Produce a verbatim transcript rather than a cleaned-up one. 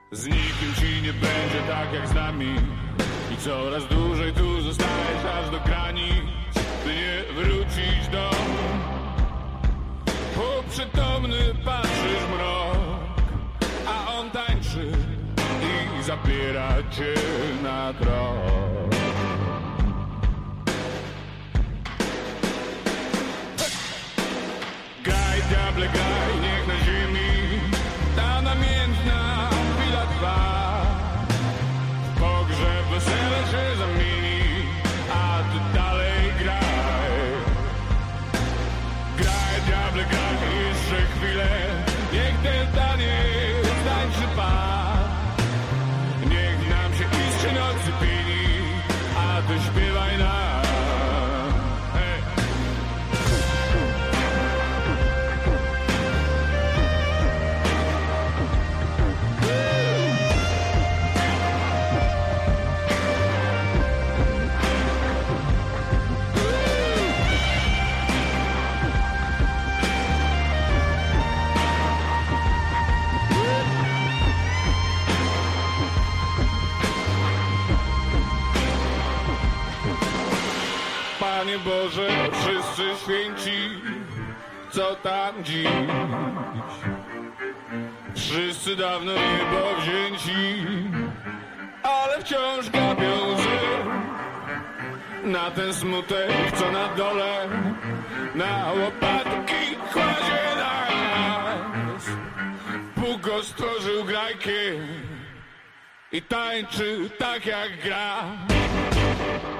Z nikim ci nie będzie tak jak z nami i coraz dłużej tu zostajesz aż do granic, by nie wrócić do półprzytomny patrzysz mrok, a on tańczy i zabiera cię na krok. Graj, diable, graj, niech na ziemi ta namiętna chwila trwa. Pogrzeb, wesele się zamieni, a ty dalej graj. Graj, diable, graj, jeszcze chwilę, niech ten taniec tańczy pan. Niech nam się iskrzy nocy pieni, a ty śpiewaj nam. Panie Boże, wszyscy święci, co tam dziś? Wszyscy dawno niebo wzięci, ale wciąż gapią łzy na ten smutek, co na dole, na łopatki kładzie nas. Bóg go stworzył grajkiem i tańczy tak jak gra.